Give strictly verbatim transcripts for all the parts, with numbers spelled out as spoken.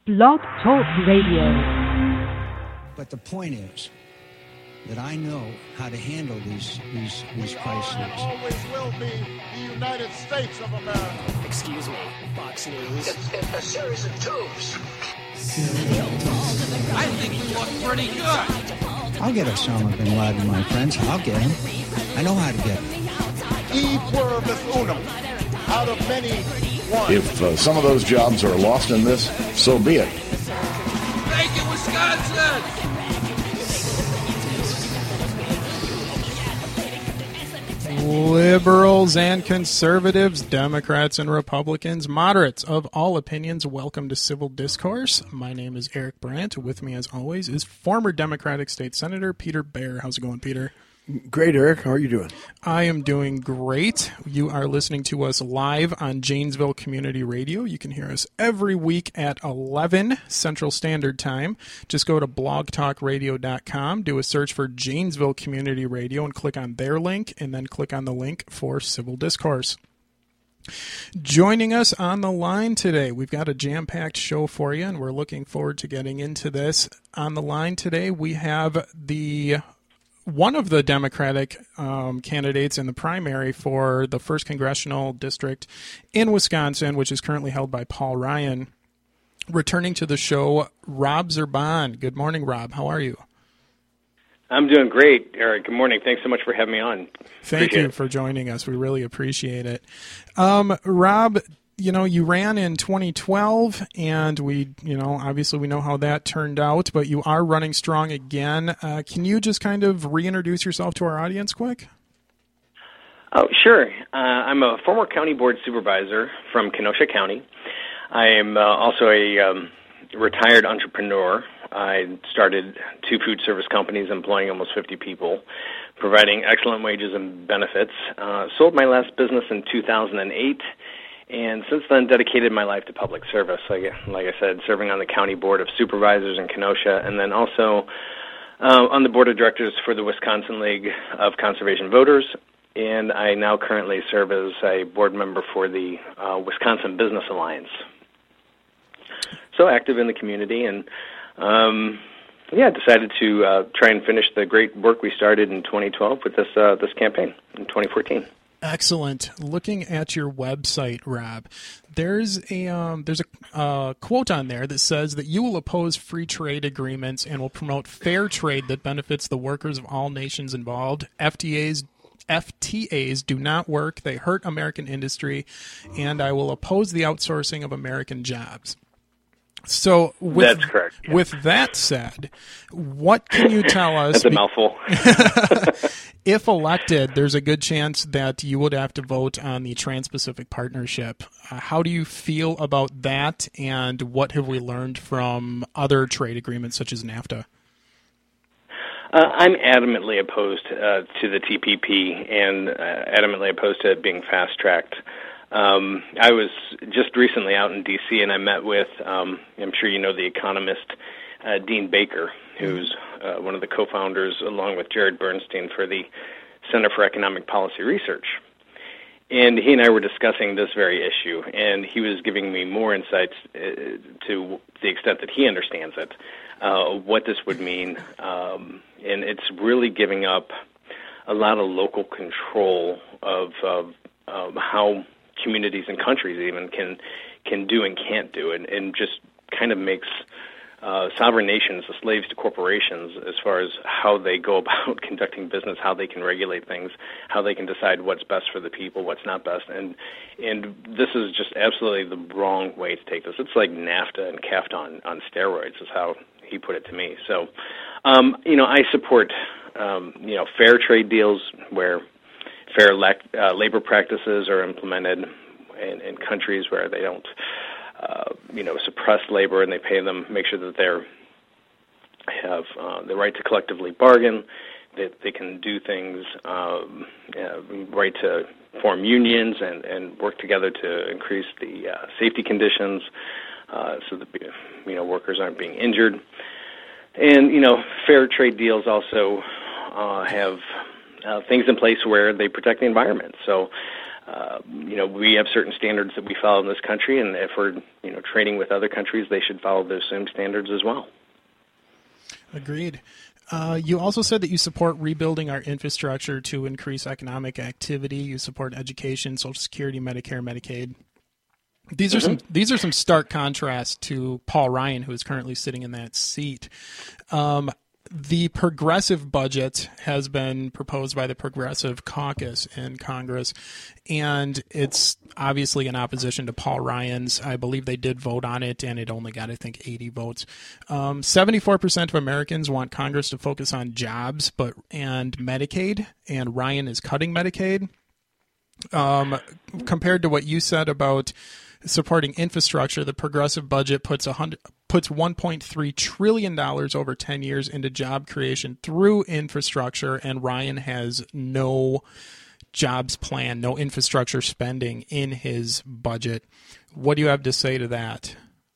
Blog Talk Radio. But the point is that I know how to handle these these these crises. And always will be the United States of America. Excuse me, Fox News. It's, it's a series of tubes. I think you look pretty good. I'll get Osama bin Laden, my friends. I'll get him. I know how to get him. E pluribus unum. Out of many, one. If uh, some of those jobs are lost in this, so be it. Thank you, Wisconsin! Liberals and conservatives, Democrats and Republicans, moderates of all opinions, welcome to Civil Discourse. My name is Eric Brandt. With me, as always, is former Democratic State Senator Peter Baer. How's it going, Peter? Great, Eric. How are you doing? I am doing great. You are listening to us live on Janesville Community Radio. You can hear us every week at eleven Central Standard Time. Just go to blog talk radio dot com, do a search for Janesville Community Radio, and click on their link, and then click on the link for Civil Discourse. Joining us on the line today, we've got a jam-packed show for you, and we're looking forward to getting into this. On the line today, we have the... one of the Democratic um, candidates in the primary for the first congressional district in Wisconsin, which is currently held by Paul Ryan. Returning to the show, Rob Zerban. Good morning, Rob. How are you? I'm doing great, Eric. Good morning. Thanks so much for having me on. Thank appreciate you it. for joining us. We really appreciate it. Um, Rob, you know, you ran in twenty twelve, and we, you know, obviously we know how that turned out, but you are running strong again. Uh, can you just kind of reintroduce yourself to our audience quick? Oh, sure. Uh, I'm a former county board supervisor from Kenosha County. I am uh, also a um, retired entrepreneur. I started two food service companies employing almost fifty people, providing excellent wages and benefits. Uh, sold my last business in two thousand eight. And since then, dedicated my life to public service, like, like I said, serving on the County Board of Supervisors in Kenosha, and then also uh, on the Board of Directors for the Wisconsin League of Conservation Voters. And I now currently serve as a board member for the uh, Wisconsin Business Alliance. So active in the community, and um, yeah, decided to uh, try and finish the great work we started in twenty twelve with this uh, this campaign in twenty fourteen. Excellent. Looking at your website, Rob, there's a um, there's a uh, quote on there that says that you will oppose free trade agreements and will promote fair trade that benefits the workers of all nations involved. F T As F T As do not work. They hurt American industry, and I will oppose the outsourcing of American jobs. So with, That's correct. Yeah. With that said, what can you tell us? That's a mouthful. If elected, there's a good chance that you would have to vote on the Trans-Pacific Partnership. Uh, how do you feel about that, and what have we learned from other trade agreements such as NAFTA? Uh, I'm adamantly opposed uh, to the T P P and uh, adamantly opposed to it being fast-tracked. Um, I was just recently out in D C and I met with, um, I'm sure you know the economist, uh, Dean Baker, who's uh, one of the co-founders, along with Jared Bernstein, for the Center for Economic Policy Research. And he and I were discussing this very issue, and he was giving me more insights uh, to the extent that he understands it, uh, what this would mean. Um, and it's really giving up a lot of local control of, of um, how communities and countries even can can do and can't do, and, and just kind of makes uh, sovereign nations the slaves to corporations as far as how they go about conducting business, how they can regulate things, how they can decide what's best for the people, what's not best. And and this is just absolutely the wrong way to take this. It's like NAFTA and CAFTA on, on steroids is how he put it to me. So, um, you know, I support, um, you know, fair trade deals where fair uh, labor practices are implemented in, in countries where they don't, uh, you know, suppress labor, and they pay them, make sure that they have uh, the right to collectively bargain, that they can do things, um, uh, right to form unions and, and work together to increase the uh, safety conditions uh, so that, you know, workers aren't being injured. And, you know, fair trade deals also uh, have uh, things in place where they protect the environment. So uh, you know, we have certain standards that we follow in this country, and if we're, you know, trading with other countries, they should follow those same standards as well. Agreed. Uh, you also said that you support rebuilding our infrastructure to increase economic activity. You support education, Social Security, Medicare, Medicaid. These are mm-hmm. some these are some stark contrasts to Paul Ryan, who is currently sitting in that seat. Um, the progressive budget has been proposed by the Progressive Caucus in Congress, and it's obviously in opposition to Paul Ryan's. I believe they did vote on it, and it only got, I think, eighty votes. Um, seventy-four percent of Americans want Congress to focus on jobs but and Medicaid, and Ryan is cutting Medicaid. Um, compared to what you said about supporting infrastructure, the progressive budget puts a hundred puts one point three trillion dollars over ten years into job creation through infrastructure, and Ryan has no jobs plan, no infrastructure spending in his budget. What do you have to say to that?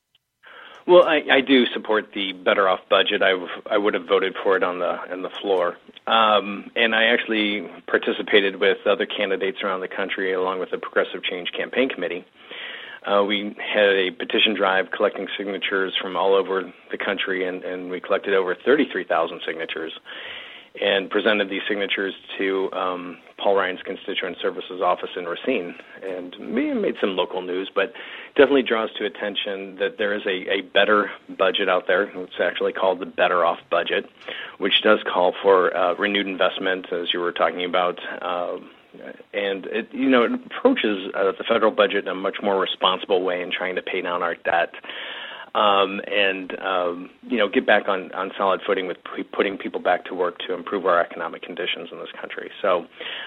Well, I, I do support the Better Off budget. I, I would have voted for it on the on the floor. Um, and I actually participated with other candidates around the country along with the Progressive Change Campaign Committee. Uh, we had a petition drive collecting signatures from all over the country, and, and we collected over thirty-three thousand signatures and presented these signatures to um, Paul Ryan's Constituent Services Office in Racine. And we made some local news, but definitely draws to attention that there is a, a better budget out there. It's actually called the Better Off budget, which does call for uh, renewed investment, as you were talking about. Uh, and, it, you know, it approaches uh, the federal budget in a much more responsible way in trying to pay down our debt. Um, and, um, you know, get back on, on solid footing with p- putting people back to work to improve our economic conditions in this country. So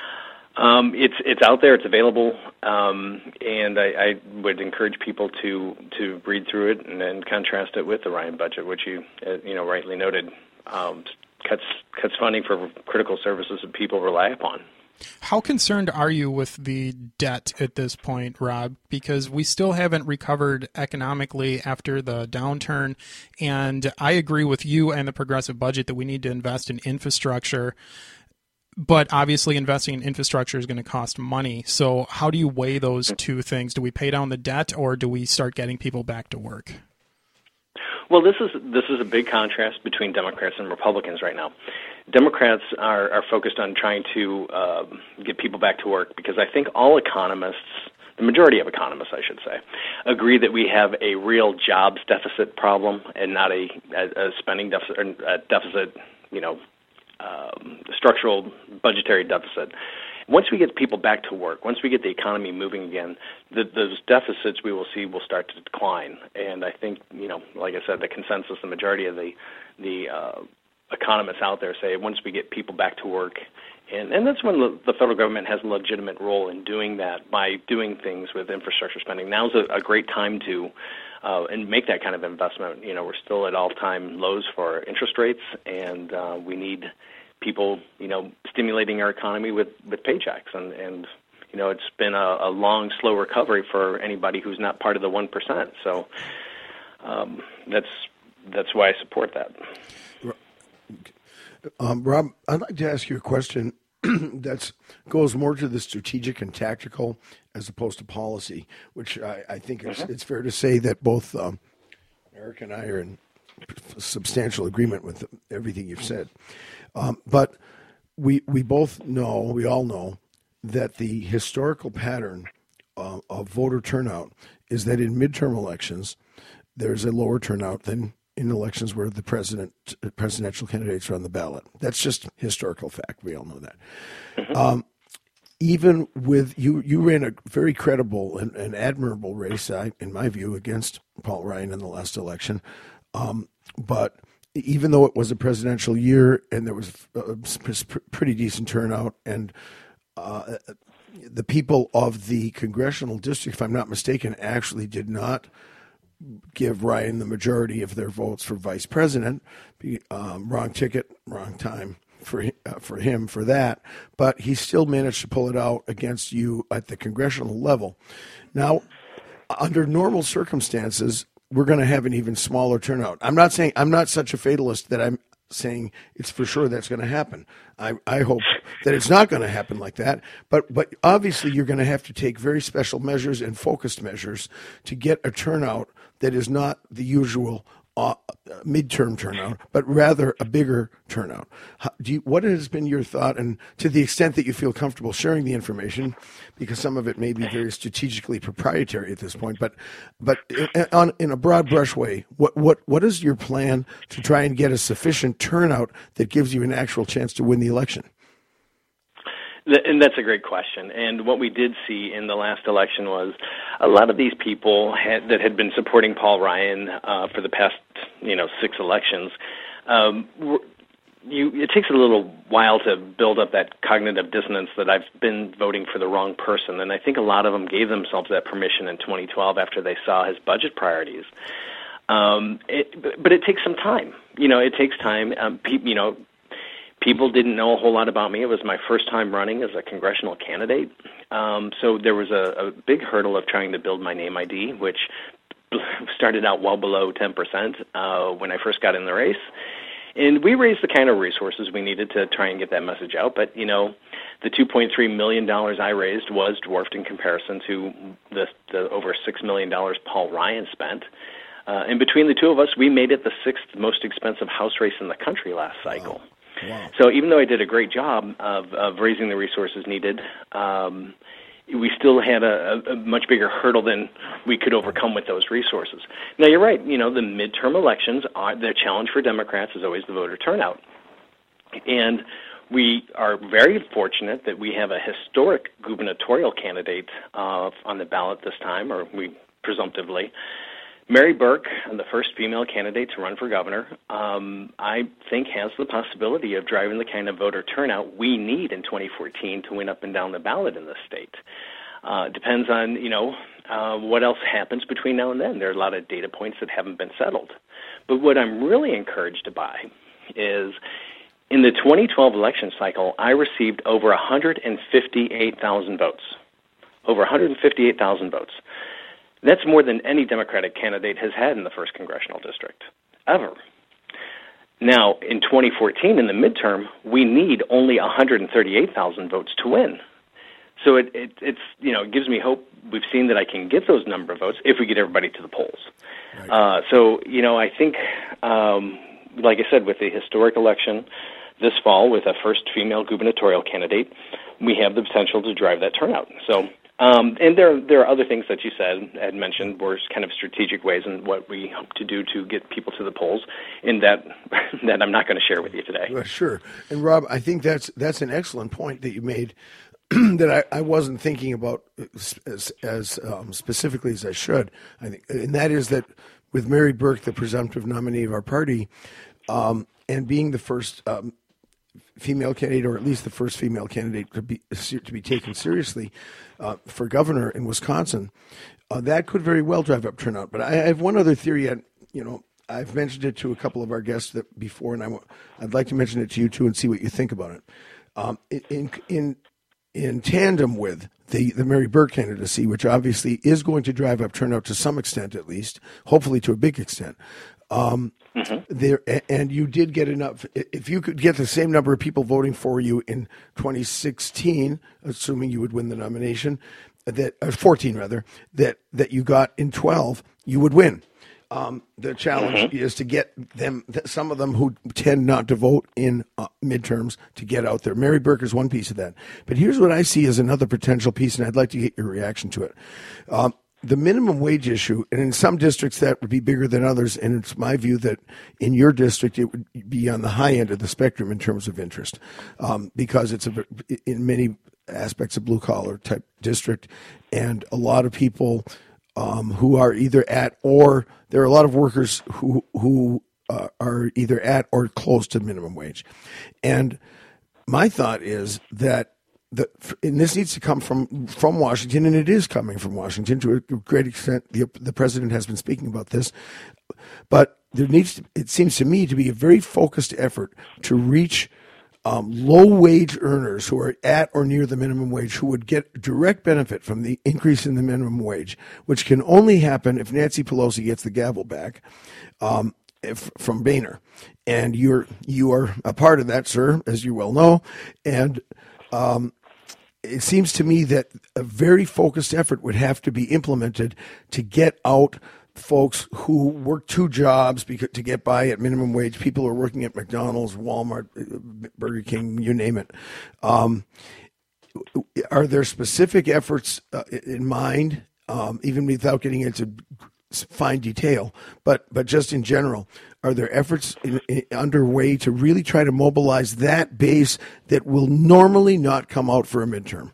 um, it's it's out there, it's available, um, and I, I would encourage people to, to read through it and, and contrast it with the Ryan budget, which you uh, you know rightly noted um, cuts cuts funding for critical services that people rely upon. How concerned are you with the debt at this point, Rob? Because we still haven't recovered economically after the downturn, and I agree with you and the progressive budget that we need to invest in infrastructure, but obviously investing in infrastructure is going to cost money. So how do you weigh those two things? Do we pay down the debt, or do we start getting people back to work? Well, this is this is a big contrast between Democrats and Republicans right now. Democrats are, are focused on trying to uh, get people back to work because I think all economists, the majority of economists, I should say, agree that we have a real jobs deficit problem and not a, a, a spending deficit, or a deficit, you know, um, structural budgetary deficit. Once we get people back to work, once we get the economy moving again, the, those deficits we will see will start to decline. And I think, you know, like I said, the consensus, the majority of the the uh, economists out there say once we get people back to work, and, and that's when the, the federal government has a legitimate role in doing that by doing things with infrastructure spending. Now's a, a great time to uh, and make that kind of investment. You know, we're still at all-time lows for interest rates, and uh, we need people, you know, stimulating our economy with, with paychecks. And, and, you know, it's been a, a long, slow recovery for anybody who's not part of the one percent. So um, that's that's why I support that. Um, Rob, I'd like to ask you a question that goes more to the strategic and tactical as opposed to policy, which I, I think it's, mm-hmm. it's fair to say that both um, Eric and I are in substantial agreement with everything you've said. Um, but we we both know, we all know, that the historical pattern uh, of voter turnout is that in midterm elections, there's a lower turnout than in elections where the president presidential candidates are on the ballot. That's just historical fact. We all know that. Mm-hmm. Um, even with you, you ran a very credible and, and admirable race, I, in my view, against Paul Ryan in the last election. Um, but even though it was a presidential year and there was a pretty decent turnout, and uh, the people of the congressional district, if I'm not mistaken, actually did not give Ryan the majority of their votes for vice president. Um, wrong ticket, wrong time for uh, for him for that. But he still managed to pull it out against you at the congressional level. Now, under normal circumstances, we're going to have an even smaller turnout. I'm not saying I'm not such a fatalist that I'm saying it's for sure that's going to happen. I, I hope that it's not going to happen like that. But but obviously you're going to have to take very special measures and focused measures to get a turnout that is not the usual uh, midterm turnout, but rather a bigger turnout. How, do you, what has been your thought, and to the extent that you feel comfortable sharing the information, because some of it may be very strategically proprietary at this point, but but in, on, in a broad brush way, what, what, what is your plan to try and get a sufficient turnout that gives you an actual chance to win the election? And that's a great question. And what we did see in the last election was a lot of these people had, that had been supporting Paul Ryan uh, for the past, you know, six elections. Um, were, you, it takes a little while to build up that cognitive dissonance that I've been voting for the wrong person. And I think a lot of them gave themselves that permission in twenty twelve after they saw his budget priorities. Um, it, but it takes some time. You know, it takes time. Um, pe- you know. People didn't know a whole lot about me. It was my first time running as a congressional candidate. Um, so there was a, a big hurdle of trying to build my name I D, which started out well below ten percent uh, when I first got in the race. And we raised the kind of resources we needed to try and get that message out. But, you know, the two point three million dollars I raised was dwarfed in comparison to the, the over six million dollars Paul Ryan spent. Uh, and between the two of us, we made it the sixth most expensive House race in the country last cycle. Wow. Wow. So even though I did a great job of, of raising the resources needed, um, we still had a, a much bigger hurdle than we could overcome with those resources. Now, you're right. You know, the midterm elections, are the challenge for Democrats is always the voter turnout. And we are very fortunate that we have a historic gubernatorial candidate uh, on the ballot this time, or we presumptively. Mary Burke, the first female candidate to run for governor, um, I think has the possibility of driving the kind of voter turnout we need in twenty fourteen to win up and down the ballot in this state. Uh, depends on, you know, uh, what else happens between now and then. There are a lot of data points that haven't been settled. But what I'm really encouraged by is in the twenty twelve election cycle, I received over one hundred fifty-eight thousand votes. Over one hundred fifty-eight thousand votes. That's more than any Democratic candidate has had in the first congressional district, ever. Now, in twenty fourteen, in the midterm, we need only one hundred thirty-eight thousand votes to win. So it, it it's you know it gives me hope. We've seen that I can get those number of votes if we get everybody to the polls. Right. Uh, so you know I think, um, like I said, with the historic election this fall with a first female gubernatorial candidate, we have the potential to drive that turnout. So. Um, and there, there are other things that you said, had mentioned, were kind of strategic ways in what we hope to do to get people to the polls, and that that I'm not going to share with you today. Well, sure. And Rob, I think that's that's an excellent point that you made that I, I wasn't thinking about as, as um, specifically as I should. I think, and that is that with Mary Burke, the presumptive nominee of our party, um, and being the first um, female candidate, or at least the first female candidate to be to be taken seriously uh, for governor in Wisconsin, uh, that could very well drive up turnout. But I, I have one other theory. I, you know, I've mentioned it to a couple of our guests that before, and I, I'd like to mention it to you too and see what you think about it. Um, in in in tandem with the the Mary Burke candidacy, which obviously is going to drive up turnout to some extent, at least, hopefully to a big extent. Um, mm-hmm. There, and you did get enough. If you could get the same number of people voting for you in twenty sixteen, assuming you would win the nomination, that uh, fourteen rather, that that you got in twelve, you would win. Um, the challenge mm-hmm. is to get them, some of them who tend not to vote in uh, midterms, to get out there. Mary Burke is one piece of that. But here's what I see as another potential piece, and I'd like to get your reaction to it. Um, The minimum wage issue, and in some districts that would be bigger than others, and it's my view that in your district it would be on the high end of the spectrum in terms of interest, um, because it's a, in many aspects a blue-collar type district, and a lot of people um, who are either at or there are a lot of workers who who uh, are either at or close to minimum wage. And my thought is that The, and this needs to come from, from Washington, and it is coming from Washington to a great extent. The, the president has been speaking about this, but there needs to, it seems to me to be a very focused effort to reach um, low-wage earners who are at or near the minimum wage, who would get direct benefit from the increase in the minimum wage, which can only happen if Nancy Pelosi gets the gavel back. Um, if, from Boehner, and you're you are a part of that, sir, as you well know, and um, it seems to me that a very focused effort would have to be implemented to get out folks who work two jobs because, to get by at minimum wage. People who are working at McDonald's, Walmart, Burger King, you name it. Um, are there specific efforts uh, in mind, um, even without getting into fine detail, but but just in general, are there efforts in, in, underway to really try to mobilize that base that will normally not come out for a midterm?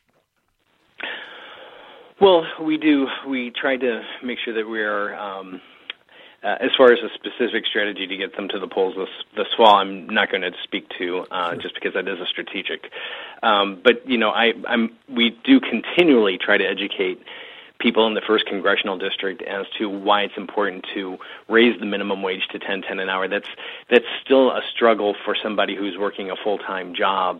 Well, we do. We try to make sure that we are, um, uh, as far as a specific strategy to get them to the polls this, this fall, I'm not going to speak to, uh, sure. just because that is a strategic. Um, but, you know, I, I'm, we do continually try to educate people in the first congressional district as to why it's important to raise the minimum wage to ten ten an hour. That's that's still a struggle for somebody who's working a full-time job.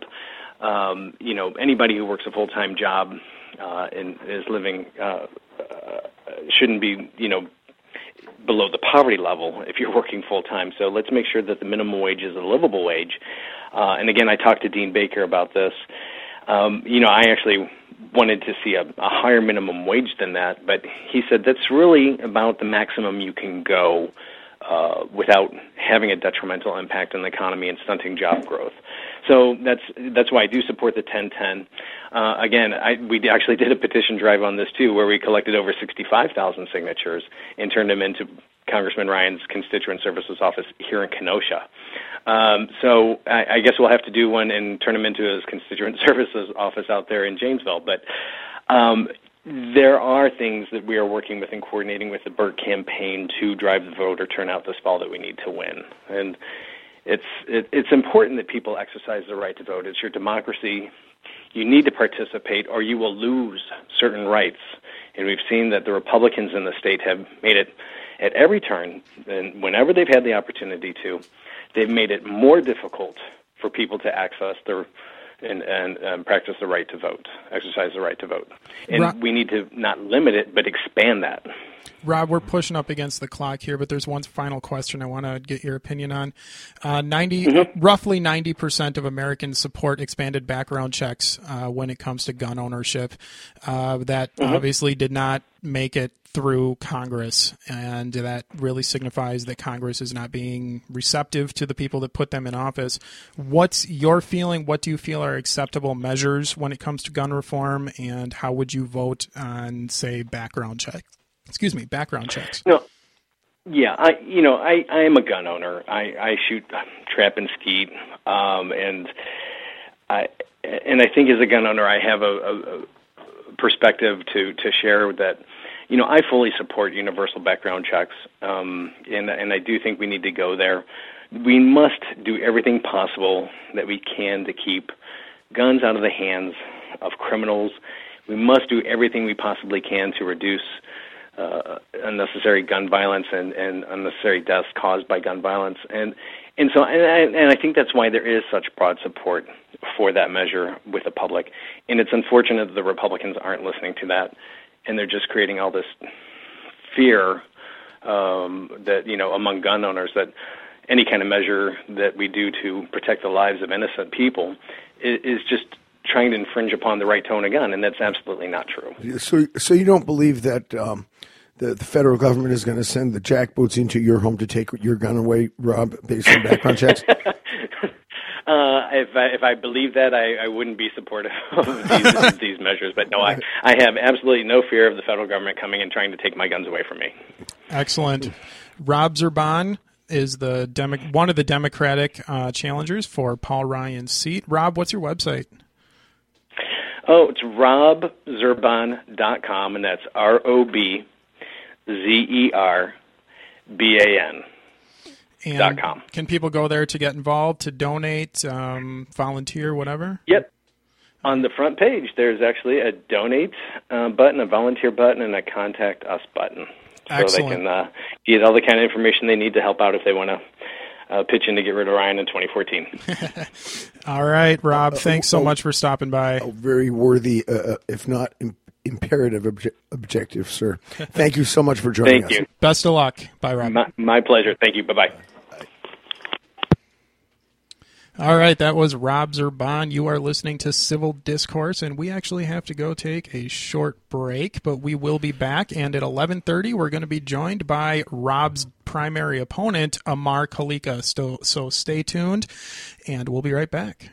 Um, you know, anybody who works a full-time job uh, and is living uh, uh, shouldn't be, you know, below the poverty level if you're working full-time. So let's make sure that the minimum wage is a livable wage. Uh, and again, I talked to Dean Baker about this. Um, you know, I actually wanted to see a, a higher minimum wage than that, but he said that's really about the maximum you can go uh, without having a detrimental impact on the economy and stunting job growth. So that's that's why I do support the ten ten. Uh, again, I, we actually did a petition drive on this too, where we collected over sixty-five thousand signatures and turned them into Congressman Ryan's constituent services office here in Kenosha. Um, so I, I guess we'll have to do one and turn him into his constituent services office out there in Janesville. But um, there are things that we are working with and coordinating with the Burt campaign to drive the voter turnout this fall that we need to win. And it's it, it's important that people exercise the right to vote. It's your democracy. You need to participate or you will lose certain rights. And we've seen that the Republicans in the state have made it at every turn, and whenever they've had the opportunity to, they've made it more difficult for people to access their and, and um, practice the right to vote, exercise the right to vote. And Rob, we need to not limit it, but expand that. Rob, we're pushing up against the clock here, but there's one final question I want to get your opinion on. Uh, ninety, mm-hmm. Roughly ninety percent of Americans support expanded background checks uh, when it comes to gun ownership. Uh, that mm-hmm. obviously did not make it through Congress, and that really signifies that Congress is not being receptive to the people that put them in office. What's your feeling? What do you feel are acceptable measures when it comes to gun reform, and how would you vote on, say, background checks? Excuse me, background checks. No, yeah, I you know I, I am a gun owner. I, I shoot trap and skeet, um, and I and I think as a gun owner I have a, a, a perspective to to share that. You know, I fully support universal background checks, um, and and I do think we need to go there. We must do everything possible that we can to keep guns out of the hands of criminals. We must do everything we possibly can to reduce uh, unnecessary gun violence and, and unnecessary deaths caused by gun violence. And and so and I, and I think that's why there is such broad support for that measure with the public. And it's unfortunate that the Republicans aren't listening to that. And they're just creating all this fear um, that, you know, among gun owners that any kind of measure that we do to protect the lives of innocent people is, is just trying to infringe upon the right to own a gun, and that's absolutely not true. So, so you don't believe that um, the, the federal government is going to send the jackboots into your home to take your gun away, Rob, based on background checks? Uh, if I, if I believe that, I, I wouldn't be supportive of these, these measures. But no, I, I have absolutely no fear of the federal government coming and trying to take my guns away from me. Excellent. Rob Zurban is the Demo- one of the Democratic uh, challengers for Paul Ryan's seat. Rob, what's your website? Oh, it's rob zurban dot com, and that's R O B Z E R B A N. And dot com. Can people go there to get involved, to donate, um, volunteer, whatever? Yep. On the front page, there's actually a donate uh, button, a volunteer button, and a contact us button. So Excellent. they can uh, get all the kind of information they need to help out if they want to uh, pitch in to get rid of Ryan in twenty fourteen. All right, Rob, thanks so much for stopping by. A very worthy, uh, if not imperative obje- objective, sir. Thank you so much for joining Thank us. you. Best of luck. Bye, Rob. My, my pleasure. Thank you. Bye-bye. All right, that was Rob Zurban. You are listening to Civil Discourse, and we actually have to go take a short break, but we will be back. And at eleven thirty, we're going to be joined by Rob's primary opponent, Amar Kalika. So, so stay tuned, and we'll be right back.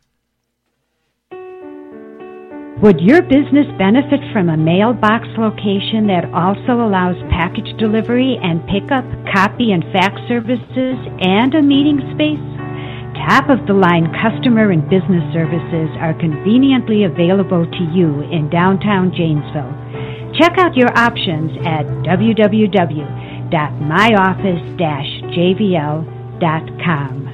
Would your business benefit from a mailbox location that also allows package delivery and pickup, copy and fax services, and a meeting space? Top-of-the-line customer and business services are conveniently available to you in downtown Janesville. Check out your options at w w w dot my office dash j v l dot com.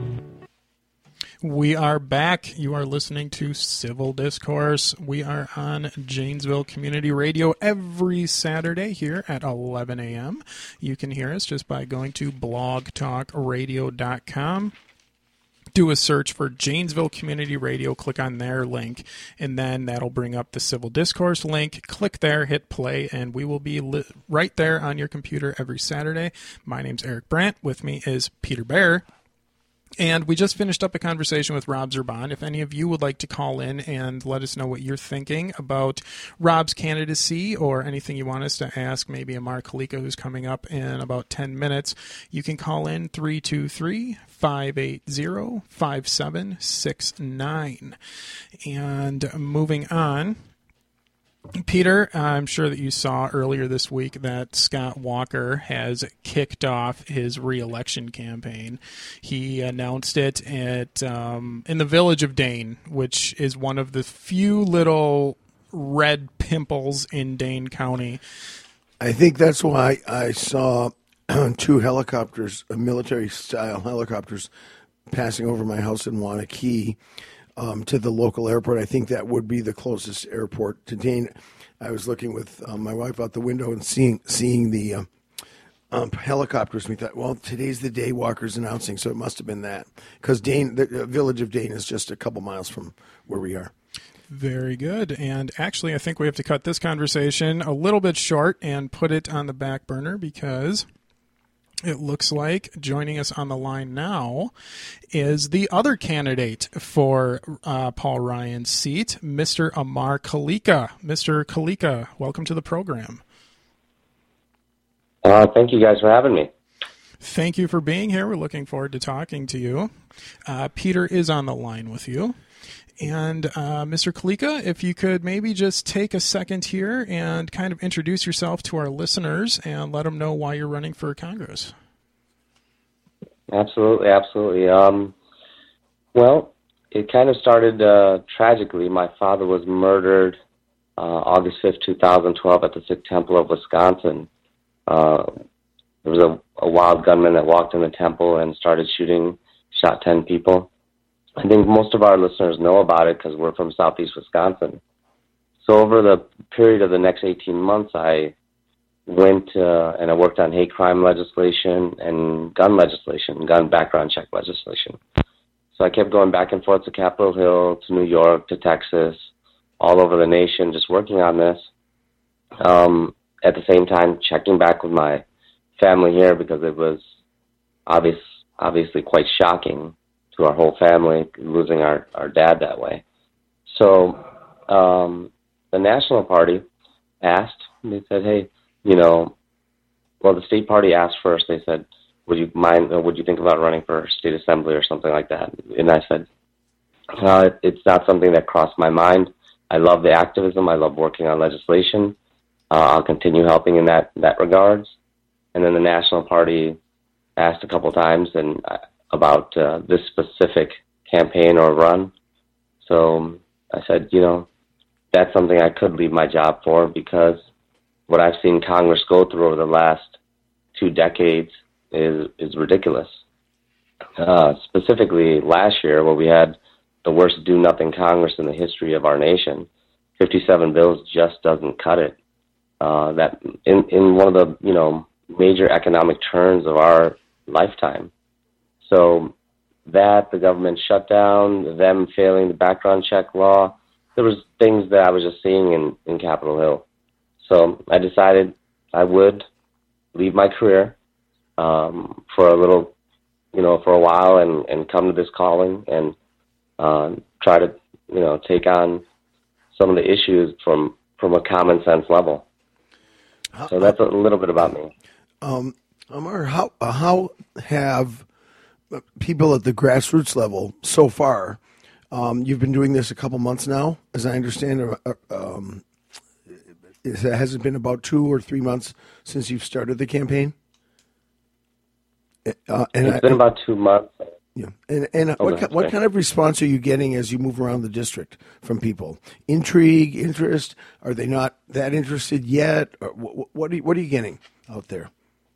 We are back. You are listening to Civil Discourse. We are on Janesville Community Radio every Saturday here at eleven a.m. You can hear us just by going to blog talk radio dot com. Do a search for Janesville Community Radio, click on their link, and then that'll bring up the Civil Discourse link. Click there, hit play, and we will be li- right there on your computer every Saturday. My name's Eric Brandt. With me is Peter Baer. And we just finished up a conversation with Rob Zurban. If any of you would like to call in and let us know what you're thinking about Rob's candidacy or anything you want us to ask, maybe Amar Kalika, who's coming up in about ten minutes, you can call in three two three, five eight zero, five seven six nine. And moving on, Peter, I'm sure that you saw earlier this week that Scott Walker has kicked off his re-election campaign. He announced it at um, in the village of Dane, which is one of the few little red pimples in Dane County. I think that's why I saw two helicopters, military-style helicopters, passing over my house in Wanakee. Um, to the local airport. I think that would be the closest airport to Dane. I was looking with um, my wife out the window and seeing seeing the um, um, helicopters. And we thought, well, today's the day Walker's announcing, so it must have been that. Because Dane, the uh, village of Dane is just a couple miles from where we are. Very good. And actually, I think we have to cut this conversation a little bit short and put it on the back burner because it looks like joining us on the line now is the other candidate for uh, Paul Ryan's seat, Mister Amar Kalika. Mister Kalika, welcome to the program. Uh, thank you guys for having me. Thank you for being here. We're looking forward to talking to you. Uh, Peter is on the line with you. And uh, Mister Kalika, if you could maybe just take a second here and kind of introduce yourself to our listeners and let them know why you're running for Congress. Absolutely, absolutely. Um, well, it kind of started uh, tragically. My father was murdered uh, August fifth, twenty twelve at the Sikh Temple of Wisconsin. Uh, there was a, a wild gunman that walked in the temple and started shooting, shot ten people. I think most of our listeners know about it because we're from southeast Wisconsin. So over the period of the next eighteen months, I went uh, and I worked on hate crime legislation and gun legislation, gun background check legislation. So I kept going back and forth to Capitol Hill, to New York, to Texas, all over the nation, just working on this. Um, at the same time, checking back with my family here because it was obvious, obviously quite shocking to our whole family, losing our, our dad that way. So um, the National Party asked, they said, hey, you know, well, the state party asked first, they said, would you mind, or would you think about running for state assembly or something like that? And I said, uh, it's not something that crossed my mind. I love the activism. I love working on legislation. Uh, I'll continue helping in that, that regards. And then the National Party asked a couple times and uh, about uh, this specific campaign or run. So I said, you know, that's something I could leave my job for because what I've seen Congress go through over the last two decades is is ridiculous. Uh, specifically last year, where we had the worst do-nothing Congress in the history of our nation, fifty-seven bills just doesn't cut it. Uh, that in, in one of the, you know, major economic turns of our lifetime. So that, the government shutdown, them failing the background check law, there was things that I was just seeing in, in Capitol Hill. So I decided I would leave my career um, for a little, you know, for a while and, and come to this calling and uh, try to, you know, take on some of the issues from, from a common sense level. So that's a little bit about me. Um, Amar, how, uh, how have people at the grassroots level so far, um, you've been doing this a couple months now, as I understand, uh, um, it has it been about two or three months since you've started the campaign? Uh, and it's I, been about two months. Yeah, and and okay, what what kind of response are you getting as you move around the district from people? Intrigue, interest? Are they not that interested yet? Or what, what are you, what are you getting out there?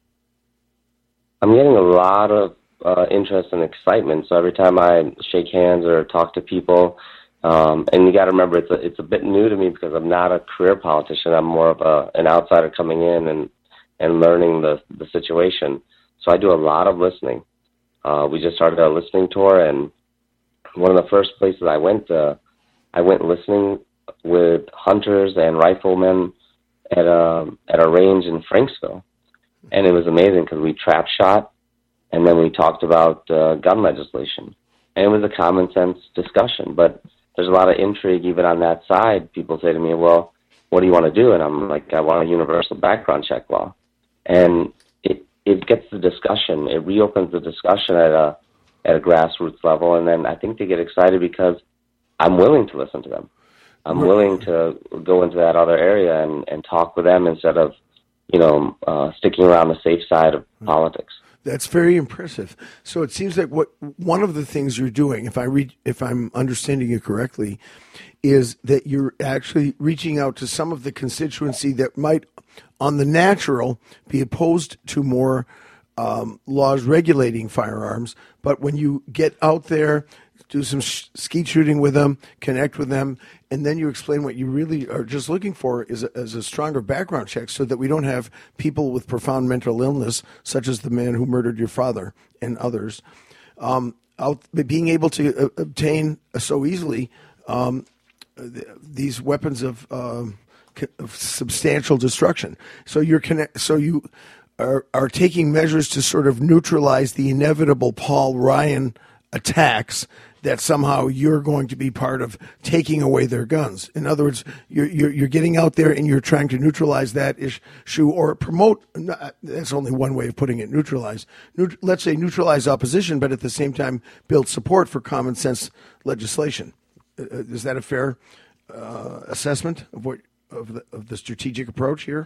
I'm getting a lot of uh, interest and excitement. So every time I shake hands or talk to people, um, and you got to remember it's a it's a bit new to me because I'm not a career politician. I'm more of a an outsider coming in and and learning the the situation. So I do a lot of listening. Uh, we just started a listening tour, and one of the first places I went, uh, I went listening with hunters and riflemen at a at a range in Franksville, and it was amazing because we trap shot, and then we talked about uh, gun legislation, and it was a common sense discussion. But there's a lot of intrigue even on that side. People say to me, "Well, what do you want to do?" And I'm like, "I want a universal background check law," and it it gets the discussion. It reopens the discussion at a at a grassroots level, and then I think they get excited because I'm willing to listen to them. I'm willing to go into that other area and, and talk with them instead of, you know, uh, sticking around the safe side of politics. That's very impressive. So it seems like what one of the things you're doing, if I read, if I'm understanding you correctly, is that you're actually reaching out to some of the constituency that might, on the natural, be opposed to more um, laws regulating firearms. But when you get out there, do some sh- skeet shooting with them, connect with them, and then you explain what you really are just looking for is a, is a stronger background check so that we don't have people with profound mental illness, such as the man who murdered your father and others, um, out, being able to uh, obtain uh, so easily um, th- these weapons of, uh, of substantial destruction. So you're connect- So you are, are taking measures to sort of neutralize the inevitable Paul Ryan attacks that somehow you're going to be part of taking away their guns. In other words, you're, you're, you're getting out there and you're trying to neutralize that issue or promote, that's only one way of putting it, neutralize. Neut, let's say neutralize opposition, but at the same time build support for common sense legislation. Uh, is that a fair uh, assessment of what of the, of the strategic approach here?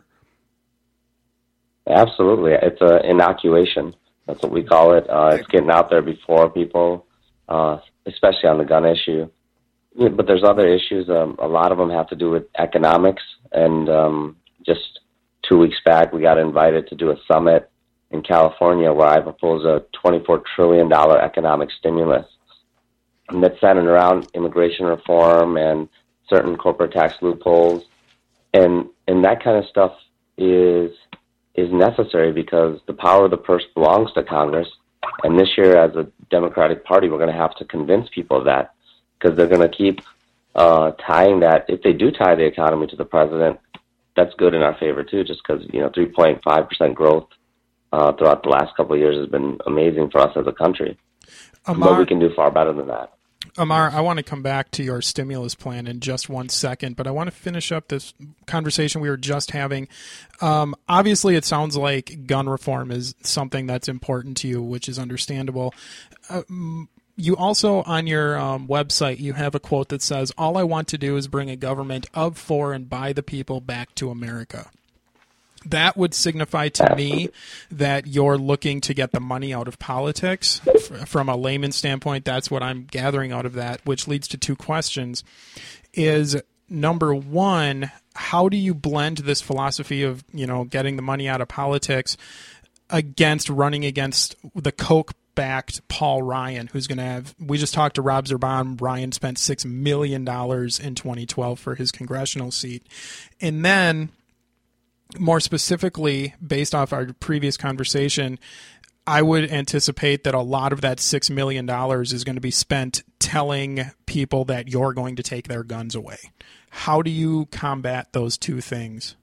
Absolutely. It's an inoculation. That's what we call it. Uh, it's getting out there before people, uh, especially on the gun issue. Yeah, but there's other issues. Um, a lot of them have to do with economics. And um, just two weeks back, we got invited to do a summit in California where I proposed a twenty-four trillion dollars economic stimulus. And that's centered around immigration reform and certain corporate tax loopholes. And and that kind of stuff is is necessary because the power of the purse belongs to Congress. And this year, as a Democratic Party, we're going to have to convince people of that because they're going to keep uh, tying that. If they do tie the economy to the president, that's good in our favor, too, just because, you know, three point five percent growth uh, throughout the last couple of years has been amazing for us as a country. Amar, but we can do far better than that. Amar, I want to come back to your stimulus plan in just one second, but I want to finish up this conversation we were just having. Um, obviously, it sounds like gun reform is something that's important to you, which is understandable. Uh, you also, on your um, website, you have a quote that says, "All I want to do is bring a government of, for, and by the people back to America." That would signify to me that you're looking to get the money out of politics. From a layman's standpoint, that's what I'm gathering out of that, which leads to two questions. Is number one, how do you blend this philosophy of, you know, getting the money out of politics against running against the Koch-backed Paul Ryan, who's going to have, we just talked to Rob Zerban, Ryan spent six million dollars in twenty twelve for his congressional seat. And then, more specifically, based off our previous conversation, I would anticipate that a lot of that six million dollars is going to be spent telling people that you're going to take their guns away. How do you combat those two things?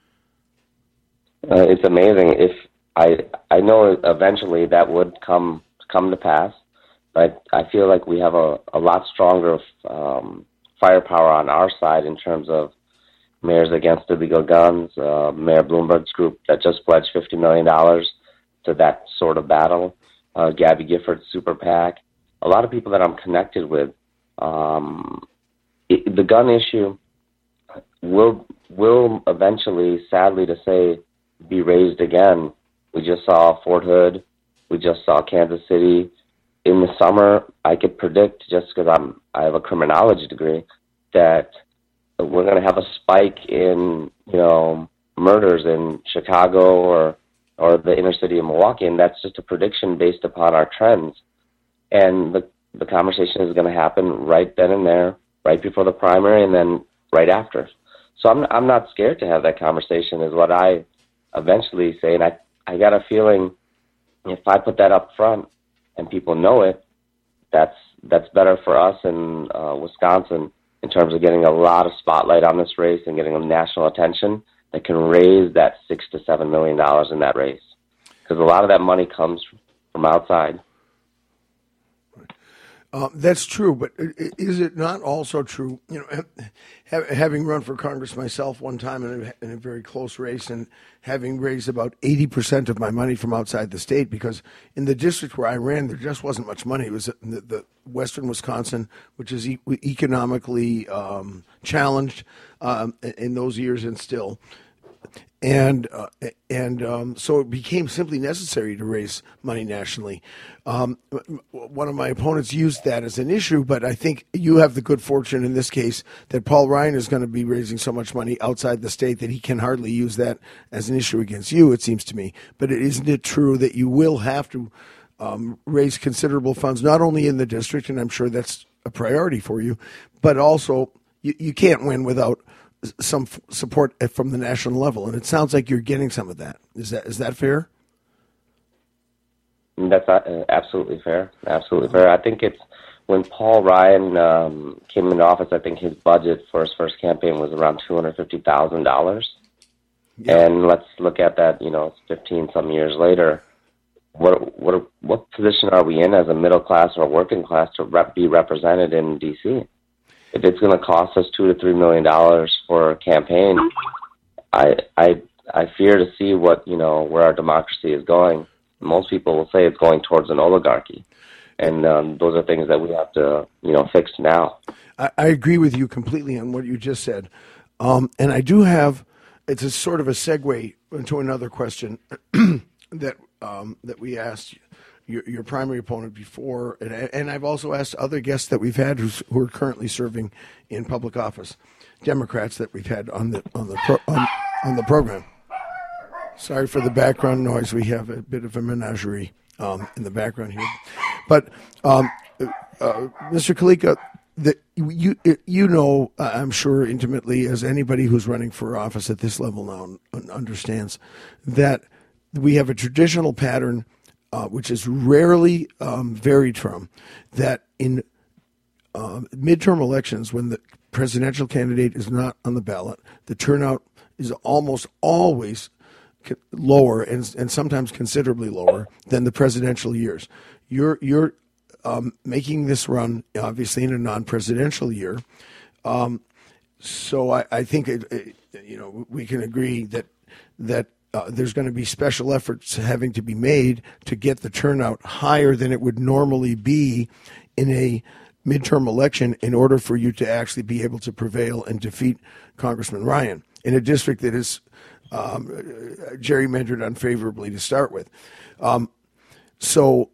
Uh, it's amazing. If I I know eventually that would come come to pass, but I feel like we have a, a lot stronger um, firepower on our side in terms of Mayors Against Illegal Guns, uh, Mayor Bloomberg's group that just pledged fifty million dollars to that sort of battle, uh, Gabby Giffords' Super PAC, a lot of people that I'm connected with. Um, it, the gun issue will will eventually, sadly to say, be raised again. We just saw Fort Hood. We just saw Kansas City. In the summer, I could predict, just because I'm I have a criminology degree, that we're going to have a spike in, you know, murders in Chicago or or the inner city of Milwaukee, and that's just a prediction based upon our trends. And the the conversation is going to happen right then and there, right before the primary, and then right after. So I'm I'm not scared to have that conversation, is what I eventually say. And I I got a feeling if I put that up front and people know it, that's that's better for us in uh, Wisconsin in terms of getting a lot of spotlight on this race and getting national attention that can raise that six to seven million dollars in that race, because a lot of that money comes from outside. Uh, that's true, but is it not also true, you know, ha- having run for Congress myself one time in a, in a very close race and having raised about eighty percent of my money from outside the state, because in the district where I ran, there just wasn't much money. It was the, the western Wisconsin, which is e- economically um, challenged um, in those years and still. And uh, and um, so it became simply necessary to raise money nationally. Um, one of my opponents used that as an issue, but I think you have the good fortune in this case that Paul Ryan is going to be raising so much money outside the state that he can hardly use that as an issue against you, it seems to me. But isn't it true that you will have to um, raise considerable funds, not only in the district, and I'm sure that's a priority for you, but also you, you can't win without some f- support from the national level, and it sounds like you're getting some of that. Is that is that fair? That's uh, absolutely fair. Absolutely fair. I think it's when Paul Ryan um, came into office, I think his budget for his first campaign was around two hundred fifty thousand dollars. Yeah. And let's look at that. You know, fifteen some years later. What what what position are we in as a middle class or working class to rep, be represented in D C? If it's going to cost us two to three million dollars for a campaign, I I I fear to see what you know where our democracy is going. Most people will say it's going towards an oligarchy, and um, those are things that we have to you know fix now. I, I agree with you completely on what you just said, um, and I do have it's a sort of a segue into another question that um, that we asked Your, your primary opponent before, and, and I've also asked other guests that we've had who's, who are currently serving in public office, Democrats that we've had on the on the pro, on, on the program. Sorry for the background noise. We have a bit of a menagerie um, in the background here, but um, uh, Mister Kalika, the, you you know uh, I'm sure intimately as anybody who's running for office at this level now understands that we have a traditional pattern. Uh, which is rarely um, varied from, that in uh, midterm elections, when the presidential candidate is not on the ballot, the turnout is almost always lower and and sometimes considerably lower than the presidential years. You're you're um, making this run obviously in a non-presidential year, um, so I, I think it, it, you know we can agree that that. Uh, there's going to be special efforts having to be made to get the turnout higher than it would normally be in a midterm election in order for you to actually be able to prevail and defeat Congressman Ryan in a district that is um, gerrymandered unfavorably to start with. Um, so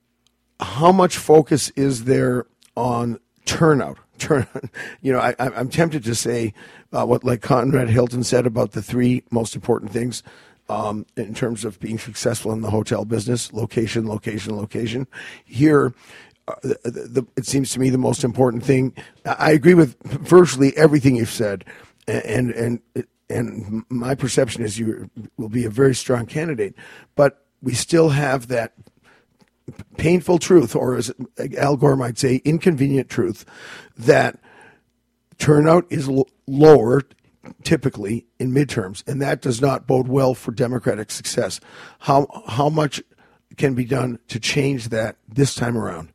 how much focus is there on turnout? Turn, you know, I, I'm tempted to say uh, what like Conrad Hilton said about the three most important things um, in terms of being successful in the hotel business: location, location, location. Here, uh, the, the, it seems to me the most important thing. I agree with virtually everything you've said, and and and my perception is you will be a very strong candidate, but we still have that painful truth, or as Al Gore might say, inconvenient truth, that turnout is l- lower typically in midterms, and that does not bode well for Democratic success. How how much can be done to change that this time around?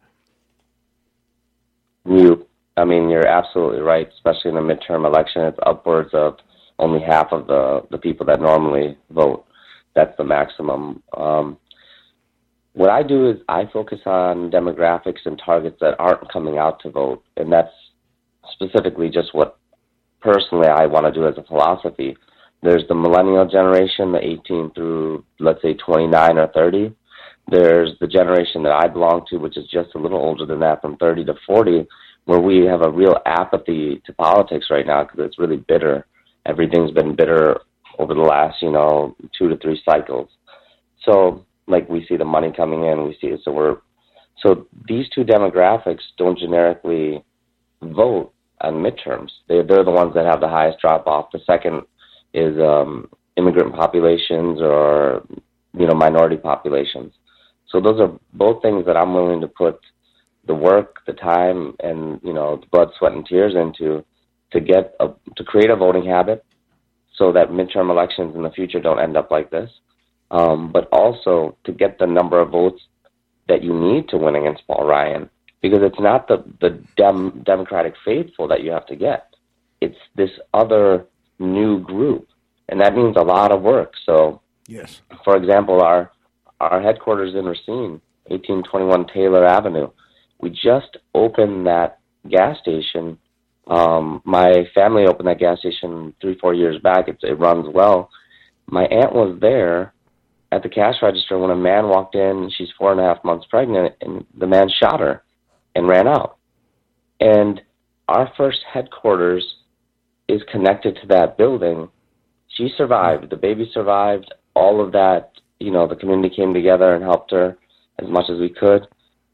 You, I mean, you're absolutely right, especially in a midterm election. It's upwards of only half of the, the people that normally vote. That's the maximum. Um, what I do is I focus on demographics and targets that aren't coming out to vote, and that's specifically just what personally I want to do as a philosophy. There's the millennial generation, the eighteen through, let's say, twenty-nine or thirty. There's the generation that I belong to, which is just a little older than that, from thirty to forty, where we have a real apathy to politics right now because it's really bitter. Everything's been bitter over the last, you know, two to three cycles. So, like, we see the money coming in, we see it. So we're, so these two demographics don't generically vote on midterms. They, they're the ones that have the highest drop-off. The second is um, immigrant populations or, you know, minority populations. So those are both things that I'm willing to put the work, the time, and, you know, the blood, sweat, and tears into to get a, to create a voting habit so that midterm elections in the future don't end up like this, um, but also to get the number of votes that you need to win against Paul Ryan, because it's not the, the dem, Democratic faithful that you have to get. It's this other new group, and that means a lot of work. So, yes, for example, our our headquarters in Racine, eighteen twenty-one Taylor Avenue, we just opened that gas station. Um, my family opened that gas station three, four years back. It, it runs well. My aunt was there at the cash register when a man walked in. She's four and a half months pregnant, and the man shot her and ran out. And our first headquarters is connected to that building. She survived. The baby survived. All of that, you know, the community came together and helped her as much as we could.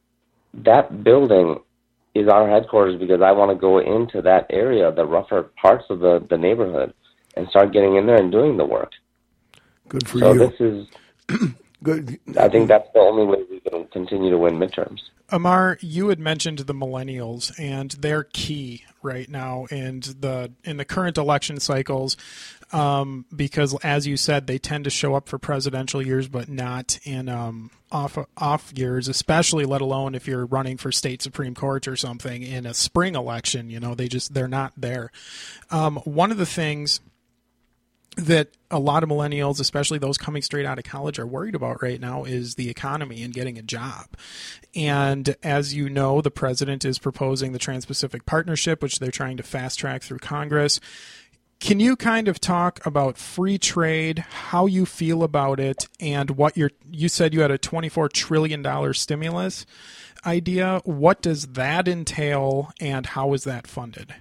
That building is our headquarters because I want to go into that area, the rougher parts of the, the neighborhood, and start getting in there and doing the work. Good for so you. So this is, Good. I think that's the only way we can continue to win midterms. Amar, you had mentioned the millennials, and they're key right now in the in the current election cycles, um, because, as you said, they tend to show up for presidential years, but not in um, off off years, especially let alone if you're running for state Supreme Court or something in a spring election. You know, they just they're not there. Um, one of the things that a lot of millennials, especially those coming straight out of college, are worried about right now is the economy and getting a job. And as you know, the president is proposing the Trans-Pacific Partnership, which they're trying to fast track through Congress. Can you kind of talk about free trade, how you feel about it, and what you're, you said you had a twenty-four trillion dollars stimulus idea. What does that entail, and how is that funded?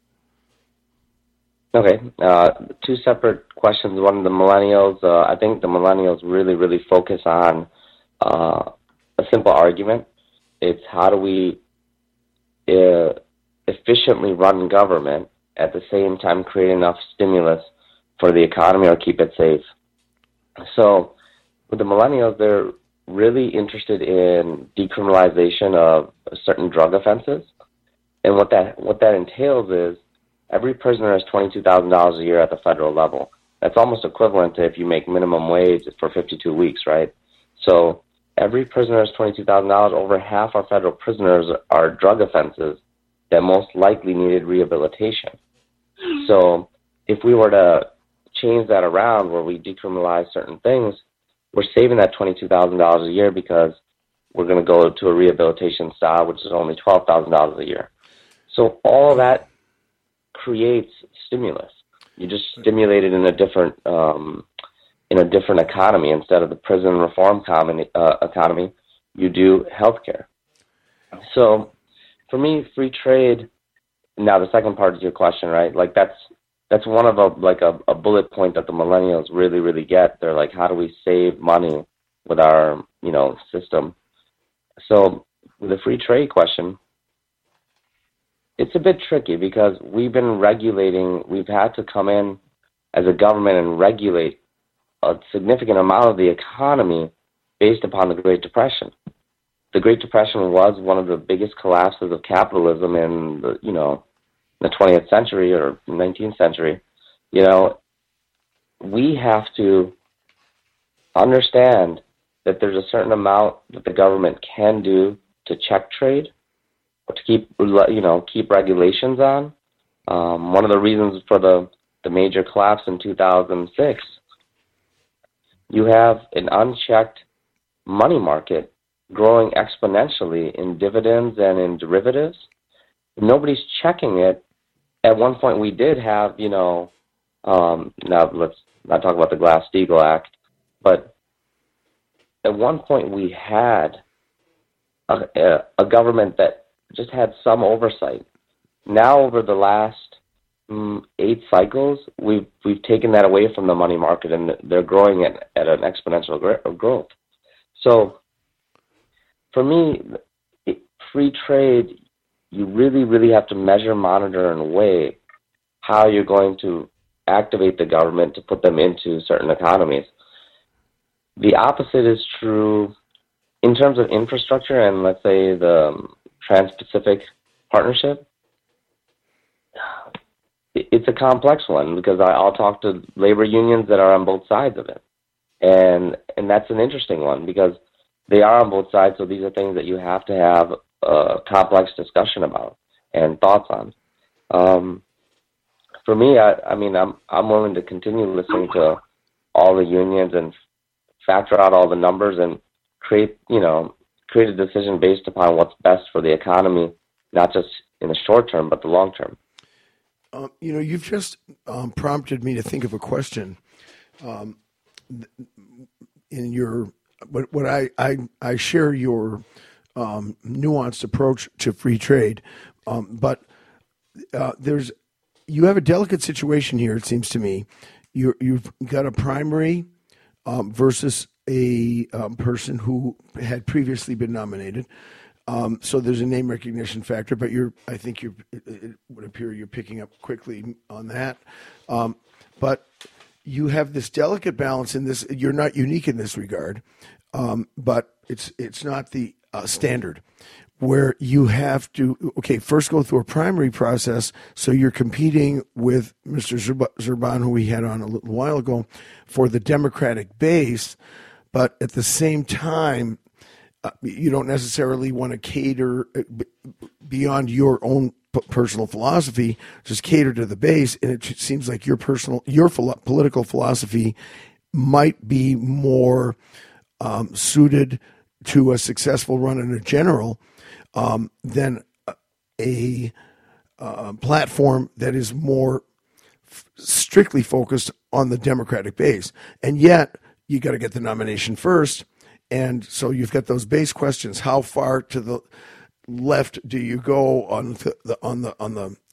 Okay, uh, two separate questions. One of the millennials, uh, I think the millennials really, really focus on uh, a simple argument. It's how do we uh, efficiently run government at the same time create enough stimulus for the economy or keep it safe. So with the millennials, they're really interested in decriminalization of certain drug offenses. And what that what that entails is every prisoner has twenty-two thousand dollars a year at the federal level. That's almost equivalent to if you make minimum wage for fifty-two weeks, right? So every prisoner has twenty-two thousand dollars. Over half our federal prisoners are drug offenses that most likely needed rehabilitation. So if we were to change that around where we decriminalize certain things, we're saving that twenty-two thousand dollars a year because we're going to go to a rehabilitation style, which is only twelve thousand dollars a year. So all of that creates stimulus. You just stimulate it in a different um, in a different economy. Instead of the prison reform common, uh, economy, you do healthcare. So for me, free trade. Now the second part is your question, right? Like that's that's one of a like a, a bullet point that the millennials really really get. They're like, how do we save money with our you know system? So with the free trade question, it's a bit tricky because we've been regulating, we've had to come in as a government and regulate a significant amount of the economy based upon the Great Depression. the Great Depression was one of the biggest collapses of capitalism in the, you know, the twentieth century or nineteenth century. You know, we have to understand that there's a certain amount that the government can do to check trade, or to keep, you know, keep regulations on. Um, one of the reasons for the, the major collapse in two thousand six, you have an unchecked money market growing exponentially in dividends and in derivatives. Nobody's checking it. At one point we did have, you know, um, now let's not talk about the Glass-Steagall Act, but at one point we had a, a, a government that just had some oversight. Now over the last mm, eight cycles, we've we've taken that away from the money market, and they're growing at, at an exponential growth. So for me, free trade, you really, really have to measure, monitor, and weigh how you're going to activate the government to put them into certain economies. The opposite is true in terms of infrastructure and, let's say, the Trans-Pacific Partnership. It's a complex one because I'll talk to labor unions that are on both sides of it. And and that's an interesting one because they are on both sides, so these are things that you have to have a complex discussion about and thoughts on. Um, for me, I, I mean, I'm I'm willing to continue listening to all the unions and factor out all the numbers and create, you know, create a decision based upon what's best for the economy, not just in the short term, but the long term. Um, you know, you've just um, prompted me to think of a question. Um, in your, what, what I, I, I share your um, nuanced approach to free trade, um, but uh, there's, you have a delicate situation here. It seems to me, you you've got a primary um, versus a um, person who had previously been nominated. Um, so there's a name recognition factor, but you're, I think you're, it, it would appear you're picking up quickly on that. Um, but you have this delicate balance in this. You're not unique in this regard, um, but it's it's not the uh, standard where you have to, okay, first go through a primary process. So you're competing with Mister Zurban, who we had on a little while ago, for the Democratic base, but at the same time, Uh, you don't necessarily want to cater beyond your own p- personal philosophy, just cater to the base. And it seems like your personal, your philo- political philosophy might be more um, suited to a successful run in a general um, than a uh, platform that is more f- strictly focused on the Democratic base. And yet, you got to get the nomination first. And so you've got those base questions. How far to the left do you go on the on the on the